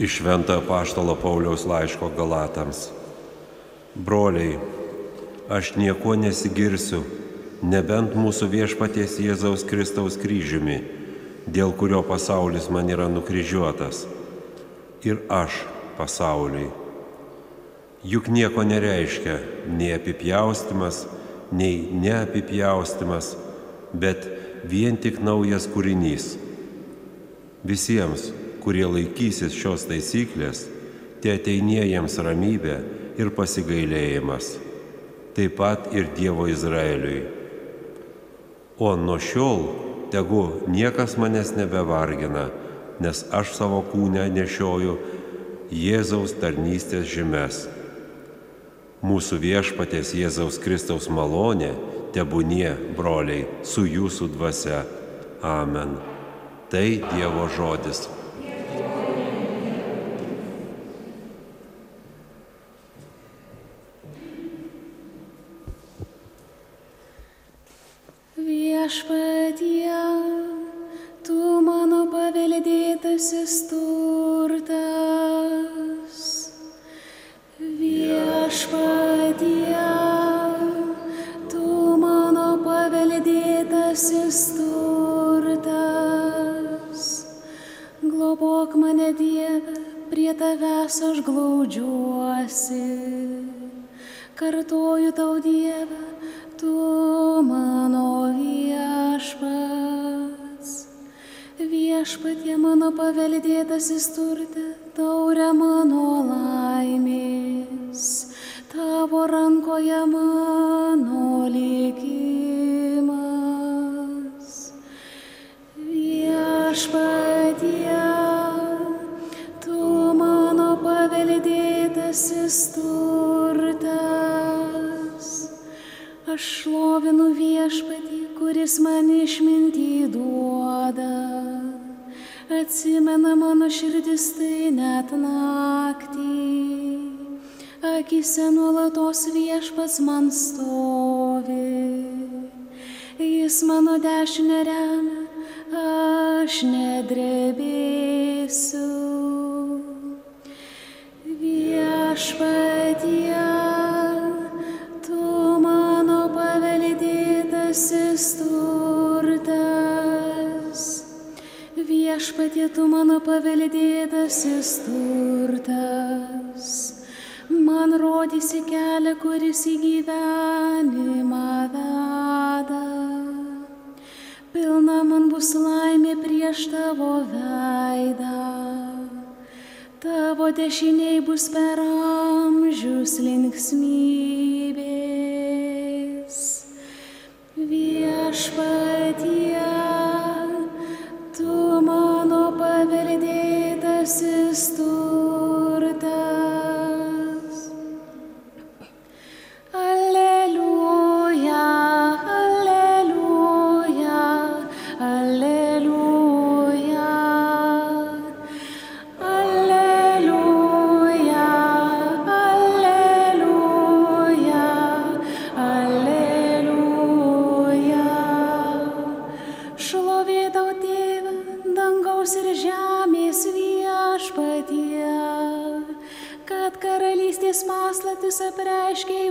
Iš Šventojo Apaštalo Pauliaus laiško Galatams. Broliai, aš niekuo nesigirsiu, nebent mūsų viešpaties Jėzaus Kristaus kryžiumi, dėl kurio pasaulis man yra nukryžiuotas, ir aš pasauliui. Juk nieko nereiškia nei apipjaustymas, nei neapipjaustymas, bet vien tik naujas kūrinys. Visiems, kurie laikysis šios taisyklės, te ateinie jiems ramybė ir pasigailėjimas, taip pat ir Dievo Izraeliui. O nuo šiol tegu niekas manęs nebevargina, nes aš savo kūne nešioju Jėzaus tarnystės žymes. Mūsų viešpaties Jėzaus Kristaus malonė tebūnie, broliai, su jūsų dvasia. Amen. Tai Dievo žodis. Viešpatie, tu mano paveldėtasis turtas. Viešpatie, tu mano paveldėtasis turtas. Globok mane, Dieve, prie tavęs aš glaudžiuosi. Kartoju tau, Dieve, tu mano viešpats. Viešpatie, mano paveldėtasis turte, taurė mano laimės, tavo rankoje mano likimas. Viešpatie, tu mano paveldėtasis turtas. Aš šlovinu viešpatį, kuris man išmintį duoda. Atsimena mano širdis tai net naktį. Akyse nuolatos viešpats man stovi. Jis mano dešinę remia, aš nedrebėsiu. Viešpatie, turtas. Viešpatie, tu mano paveldėtasis turtas. Man rodysi kelią, kuris į gyvenimą veda. Pilna man bus laimė prieš tavo veidą. Tavo dešiniai bus per amžius linksmybės. Viešpatie, tu mano paveldėtasis turtas. Aleliuja, aleliuja, aleliuja, aleliuja, aleliuja, aleliuja. Šlovė tau, Tėve, dangaus ir žemės viešpatie, kad karalystės paslaptis apreiškei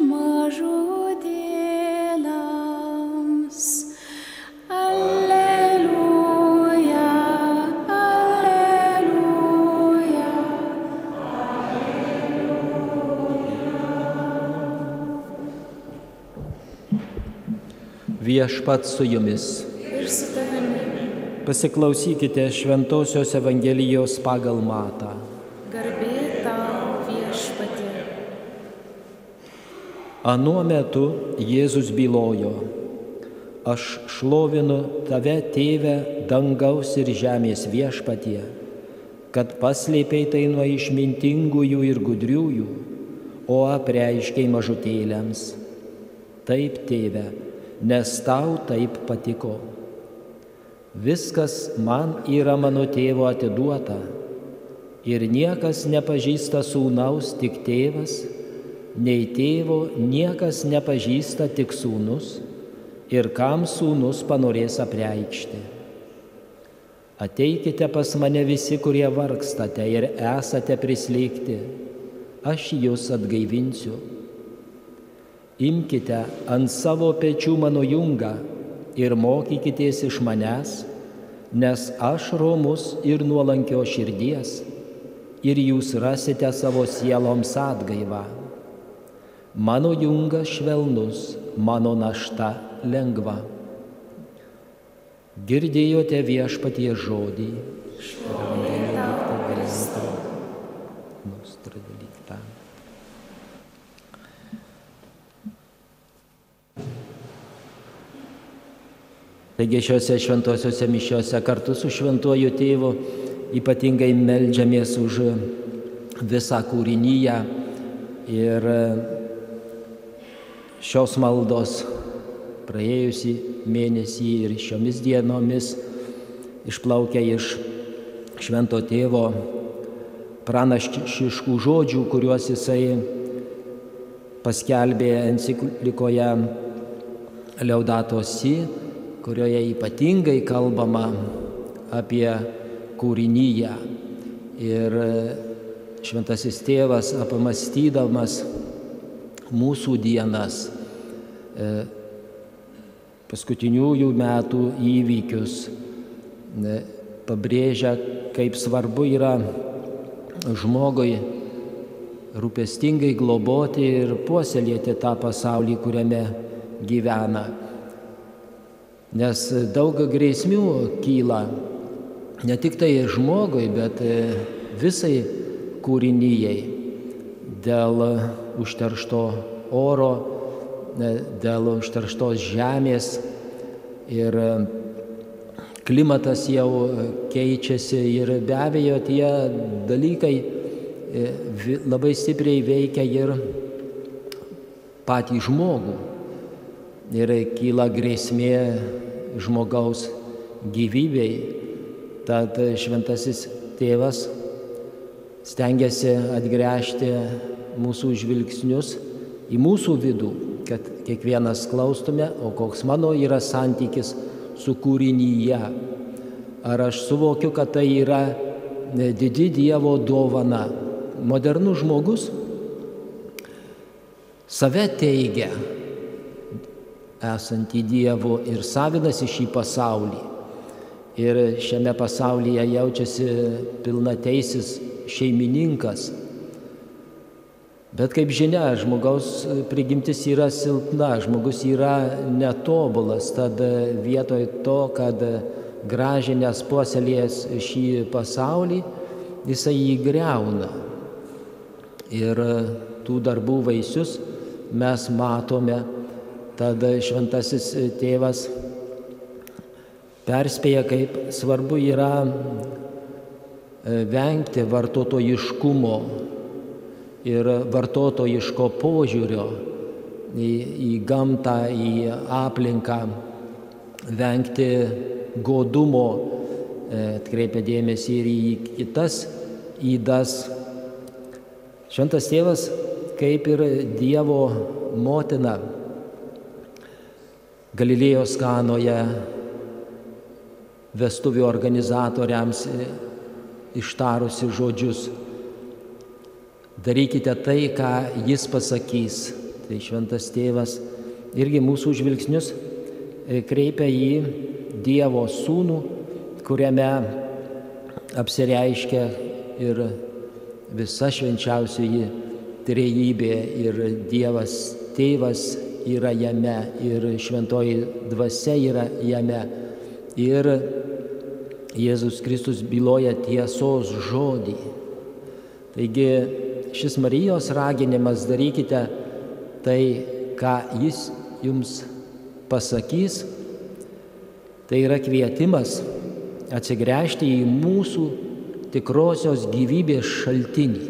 mažutėliams. Aleliuja, aleliuja, Viešpats su jumis. ir su tavimi. Pasiklausykite Šventosios Evangelijos pagal Matą. Garbė tau, viešpatie. Anuo metu Jėzus bylojo: Aš šlovinu tave, Tėve, dangaus ir žemės viešpatie, kad paslėpei tai nuo išmintingųjų ir gudriųjų, o apreiškei mažutėliams. Taip, Tėve, nes tau taip patiko. Viskas man yra mano tėvo atiduota, ir niekas nepažįsta sūnaus, tik tėvas, nei tėvo niekas nepažįsta, tik sūnus, ir kam sūnus panorės apreikšti. Ateikite pas mane visi, kurie vargstate ir esate prislėgti, aš jus atgaivinsiu. Imkite ant savo pečių mano jungą ir mokykitės iš manęs, nes aš romus ir nuolankio širdies, ir jūs rasite savo sieloms atgaivą. Mano jungas švelnus, mano našta lengva. Girdėjote Viešpaties žodį. Taigi šiuose šventosiuose mišiuose kartu su Šventuoju Tėvu ypatingai meldžiamės už visą kūriniją ir šios maldos praėjusį mėnesį ir šiomis dienomis išplaukia iš Švento Tėvo pranašiškų žodžių, kuriuos jisai paskelbė enciklikoje Laudato Si, kurioje ypatingai kalbama apie kūriniją. Ir Šventasis Tėvas, apmąstydamas mūsų dienas, paskutiniųjų metų įvykius, pabrėžia, kaip svarbu yra žmogui rūpestingai globoti ir puoselėti tą pasaulį, kuriame gyvena. Nes daug grėsmių kyla ne tik tai žmogui, bet visai kūrinijai dėl užteršto oro, dėl užterštos žemės ir klimatas jau keičiasi ir be abejo tie dalykai labai stipriai veikia ir patį žmogų. Ir kyla grėsmė žmogaus gyvybei. Tad Šventasis Tėvas stengiasi atgręžti mūsų žvilgsnius į mūsų vidų, kad kiekvienas klaustume, o koks mano yra santykis su kūrinyje. Ar aš suvokiu, kad tai yra didi Dievo dovana. Modernus žmogus save teigia esantį Dievo ir savinasi šį pasaulį. Ir šiame pasaulyje jaučiasi pilnateisis šeimininkas. Bet kaip žinia, žmogaus prigimtis yra silpna, žmogus yra netobulas, tad vietoj to, kad gražinęs puoselėjęs šį pasaulį, jisai jį griauna. Ir tų darbų vaisius mes matome. Tad Šventasis Tėvas perspėja, kaip svarbu yra vengti vartotojiškumo ir vartotojiško požiūrio į gamtą, į aplinką, vengti godumo, atkreipia dėmesį ir į kitas ydas. Šventas Tėvas, kaip ir Dievo motina, Galilėjos Kanoje vestuvių organizatoriams ištarusi žodžius: darykite tai, ką jis pasakys. Tai Šventas Tėvas irgi mūsų žvilgsnius kreipia į Dievo Sūnų, kuriame apsireiškia ir visa švenčiausioji trejybė, ir Dievas Tėvas yra jame, ir šventoji dvasia yra jame, ir Jėzus Kristus byloja tiesos žodį. Taigi šis Marijos raginimas: darykite tai, ką jis jums pasakys, tai yra kvietimas atsigręžti į mūsų tikrosios gyvybės šaltinį.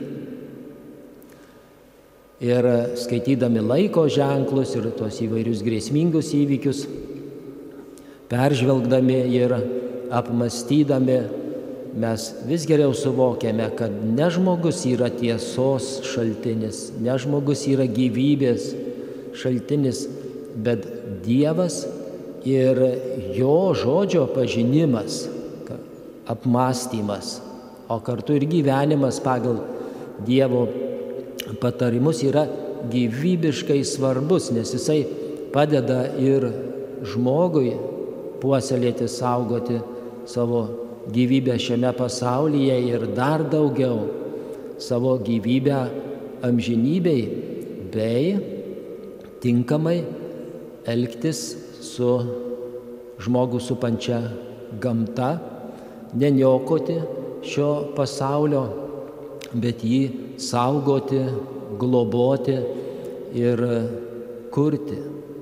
Ir skaitydami laiko ženklus ir tos įvairius grėsmingus įvykius, peržvelgdami ir apmąstydami, mes vis geriau suvokiame, kad ne žmogus yra tiesos šaltinis, ne žmogus yra gyvybės šaltinis, bet Dievas ir jo žodžio pažinimas, apmąstymas, o kartu ir gyvenimas pagal Dievo patarimus yra gyvybiškai svarbus, nes jisai padeda ir žmogui puoselėti, saugoti savo gyvybę šiame pasaulyje ir dar daugiau savo gyvybę amžinybei, bei tinkamai elgtis su žmogų supančia gamta, neniokoti šio pasaulio, bet jį saugoti, globoti ir kurti.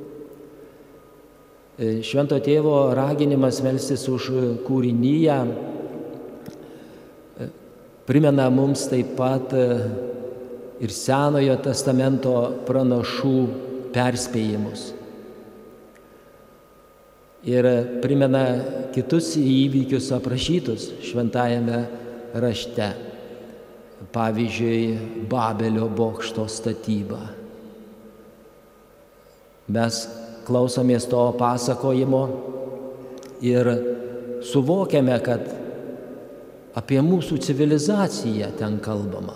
Švento tėvo raginimas melstis už kūriniją primena mums taip pat ir Senojo testamento pranašų perspėjimus. Ir primena kitus įvykius aprašytus šventajame rašte. Pavyzdžiui, Babelio bokšto statyba. Mes klausomės to pasakojimo ir suvokiame, kad apie mūsų civilizaciją ten kalbama.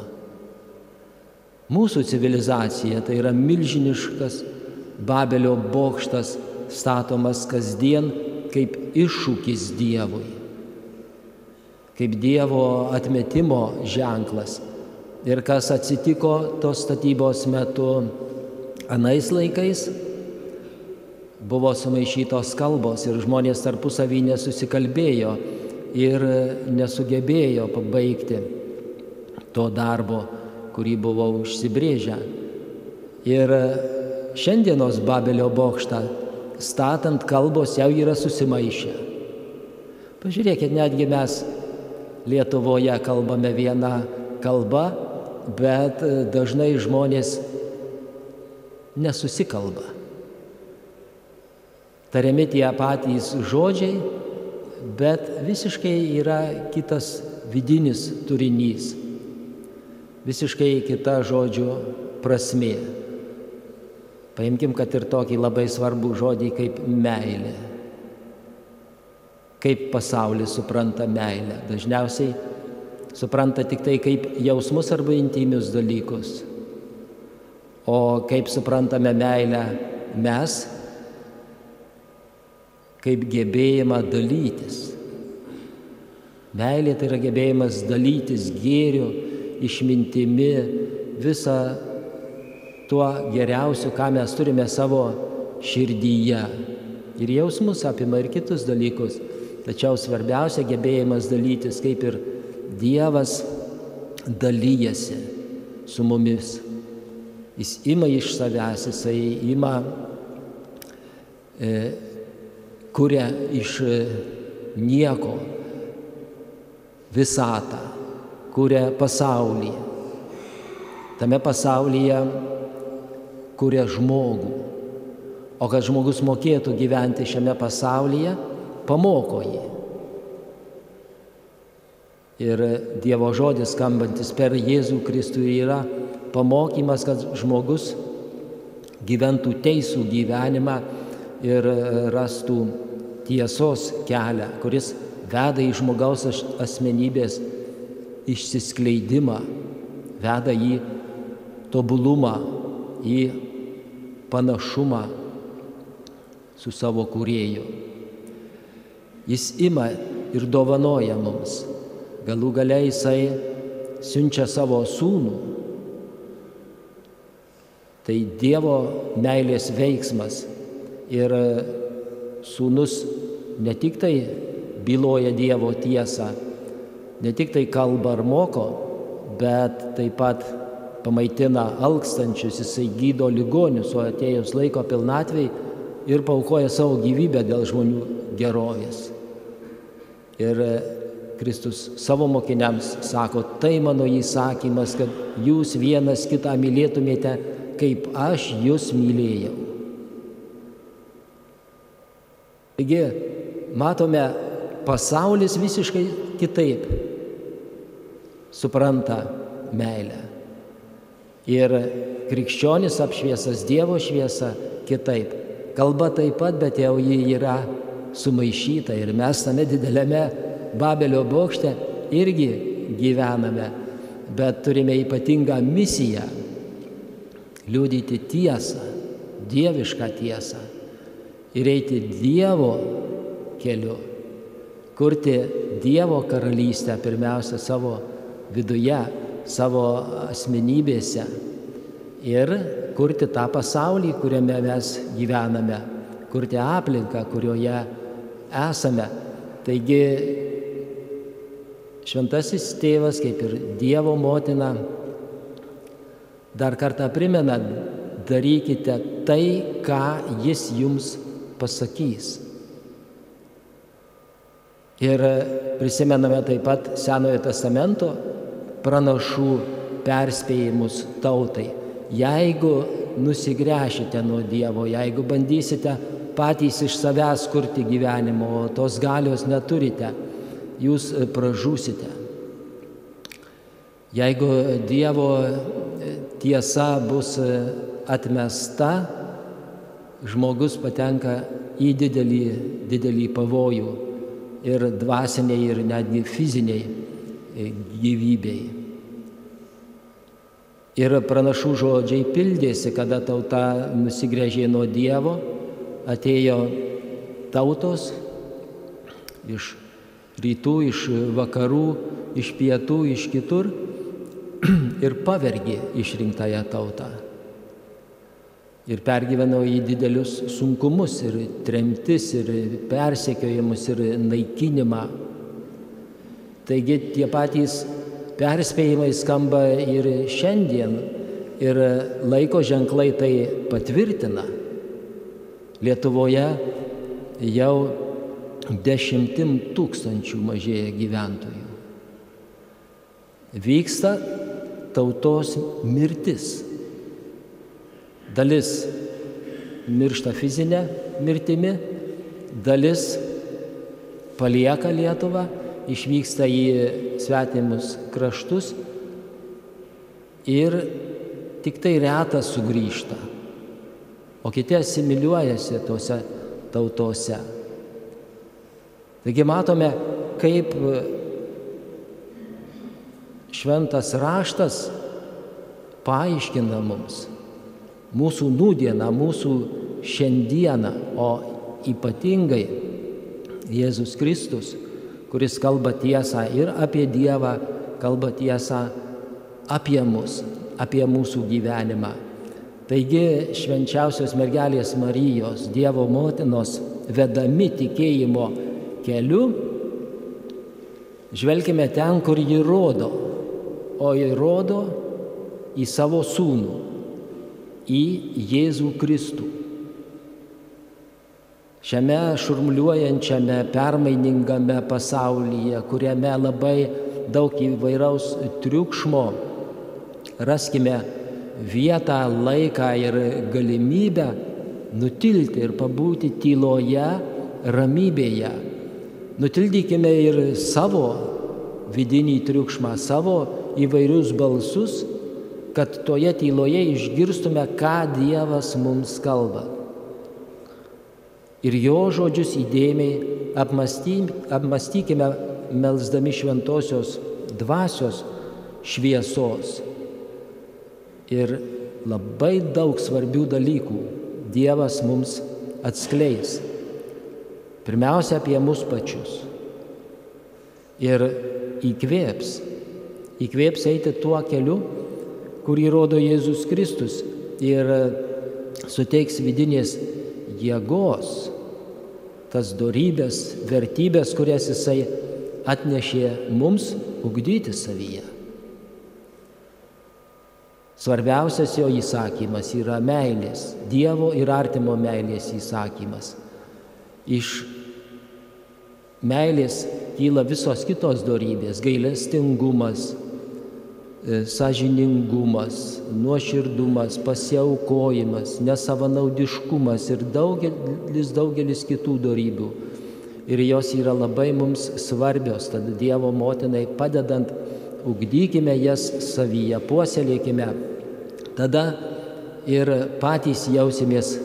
Mūsų civilizacija tai yra milžiniškas Babelio bokštas, statomas kasdien kaip iššūkis Dievui, kaip Dievo atmetimo ženklas. Ir kas atsitiko tos statybos metu anais laikais, buvo sumaišytos kalbos ir žmonės tarpusavy nesusikalbėjo ir nesugebėjo pabaigti to darbo, kurį buvo užsibrėžę. Ir šiandienos Babelio bokštą statant kalbos jau yra susimaišę. Pažiūrėkit, netgi mes Lietuvoje kalbame vieną kalbą, bet dažnai žmonės nesusikalba. Tariami tie patys žodžiai, bet visiškai yra kitas vidinis turinys, visiškai kita žodžių prasmė. Paimkim, kad ir tokį labai svarbų žodį kaip meilė. Kaip pasaulis supranta meilę? Dažniausiai supranta tik tai kaip jausmus arba intimius dalykus. O kaip suprantame meilę mes? Kaip gebėjimą dalytis. Meilė tai yra gebėjimas dalytis gėriu, išmintimi, visą tuo geriausiu, ką mes turime savo širdyje. Ir jausmus apima ir kitus dalykus. Tačiau svarbiausia gebėjimas dalytis, kaip ir Dievas dalyjasi su mumis. Jis ima iš savęs, jisai ima kuria iš nieko visatą, kuria pasaulį. Tame pasaulyje kuria žmogų. O kad žmogus mokėtų gyventi šiame pasaulyje, pamoko jį. Ir Dievo žodis skambantis per Jėzų Kristų yra pamokymas, kad žmogus gyventų teisų gyvenimą ir rastų tiesos kelią, kuris veda į žmogaus asmenybės išsiskleidimą, veda į tobulumą, į panašumą su savo kūrėju. Jis ima ir dovanoja mums. Galų gale jisai siunčia savo sūnų. Tai Dievo meilės veiksmas. Ir sūnus ne tik tai byloja Dievo tiesą, ne tik tai kalba ar moko, bet taip pat pamaitina alkstančius, jisai gydo ligonius, o atėjus laiko pilnatvei ir paaukoja savo gyvybę dėl žmonių gerovės. Ir Kristus savo mokiniams sako, tai mano įsakymas, kad jūs vienas kitą mylėtumėte, kaip aš jūs mylėjau. Taigi, matome, pasaulis visiškai kitaip supranta meilę. Ir krikščionis apšviesas Dievo šviesa kitaip. Kalba taip pat, bet jau ji yra sumaišyta ir mes tame dideliame Babelio bokšte irgi gyvename, bet turime ypatingą misiją liudyti tiesą, dievišką tiesą ir eiti Dievo keliu, kurti Dievo karalystę pirmiausia savo viduje, savo asmenybėse ir kurti tą pasaulį, kuriame mes gyvename, kurti aplinką, kurioje esame. Taigi Šventasis Tėvas, kaip ir Dievo motina, dar kartą primena, darykite tai, ką Jis jums pasakys. Ir prisimename taip pat Senojo testamento pranašų perspėjimus tautai. Jeigu nusigręšite nuo Dievo, jeigu bandysite patys iš savęs kurti gyvenimo, o tos galios neturite, jūs pražūsite. Jeigu Dievo tiesa bus atmesta, žmogus patenka į didelį pavojų ir dvasiniai, ir netgi fiziniai gyvybei. Ir pranašų žodžiai pildėsi, kada tauta nusigręžė nuo Dievo, atėjo tautos iš rytų, iš vakarų, iš pietų, iš kitur ir pavergė išrinktąją tautą. Ir pergyveno į didelius sunkumus, ir tremtis, ir persekiojimus, ir naikinimą. Taigi tie patys perspėjimai skamba ir šiandien, ir laiko ženklai tai patvirtina. Lietuvoje jau 10 000 mažėja gyventojų. Vyksta tautos mirtis. Dalis miršta fizinę mirtimi, dalis palieka Lietuvą, išvyksta į svetimus kraštus ir tik tai retas sugrįžta, o kiti asimiliuojasi tose tautose. Taigi matome, kaip šventas raštas paaiškina mums mūsų nūdieną, mūsų šiandieną, o ypatingai Jėzus Kristus, kuris kalba tiesą ir apie Dievą, kalba tiesą apie mus, apie mūsų gyvenimą. Taigi švenčiausios mergelės Marijos, Dievo motinos vedami tikėjimo keliu, žvelkime ten, kur ji rodo, o ji rodo į savo sūnų, į Jėzų Kristų. Šiame šurmuliuojančiame, permainingame pasaulyje, kuriame labai daug įvairaus triukšmo, raskime vietą, laiką ir galimybę nutilti ir pabūti tyloje, ramybėje. Nutildykime ir savo vidinį triukšmą, savo įvairius balsus, kad toje tyloje išgirstume, ką Dievas mums kalba. Ir jo žodžius įdėmiai apmastykime, melsdami šventosios dvasios šviesos. Ir labai daug svarbių dalykų Dievas mums atskleis. Pirmiausia, apie mus pačius. Ir įkvėps eiti tuo keliu, kurį rodo Jėzus Kristus, ir suteiks vidinės jėgos, tas dorybės, vertybės, kurias Jisai atnešė mums ugdyti savyje. Svarbiausias jo įsakymas yra meilės, Dievo ir artimo meilės įsakymas. Iš meilės kyla visos kitos dorybės, gailestingumas, sąžiningumas, nuoširdumas, pasiaukojimas, nesavanaudiškumas ir daugelis kitų dorybių. Ir jos yra labai mums svarbios, tad Dievo motinai padedant, ugdykime jas savyje, puoselėkime, tada ir patys jausimės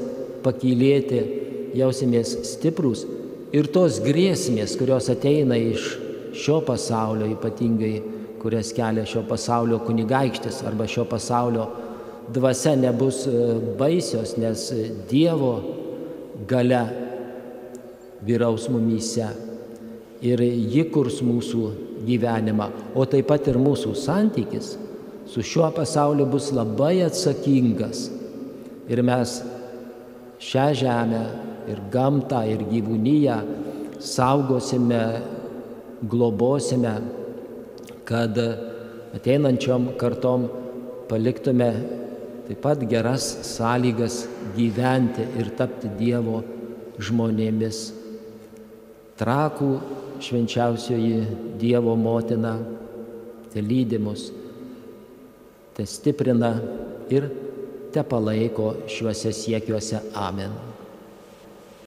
pakylėti, jausimės stiprūs. Ir tos grėsmės, kurios ateina iš šio pasaulio, ypatingai kurias kelia šio pasaulio kunigaikštis arba šio pasaulio dvasia, nebus baisios, nes Dievo galia vyraus mumyse ir ji kurs mūsų gyvenimą, o taip pat ir mūsų santykis su šiuo pasauliu bus labai atsakingas. Ir mes šią žemę ir gamtą ir gyvūniją saugosime, globosime, kad ateinančiom kartom paliktume taip pat geras sąlygas gyventi ir tapti Dievo žmonėmis. Trakų švenčiausioji Dievo motina te lydi mus, te stiprina ir te palaiko šiuose siekiuose. Amen.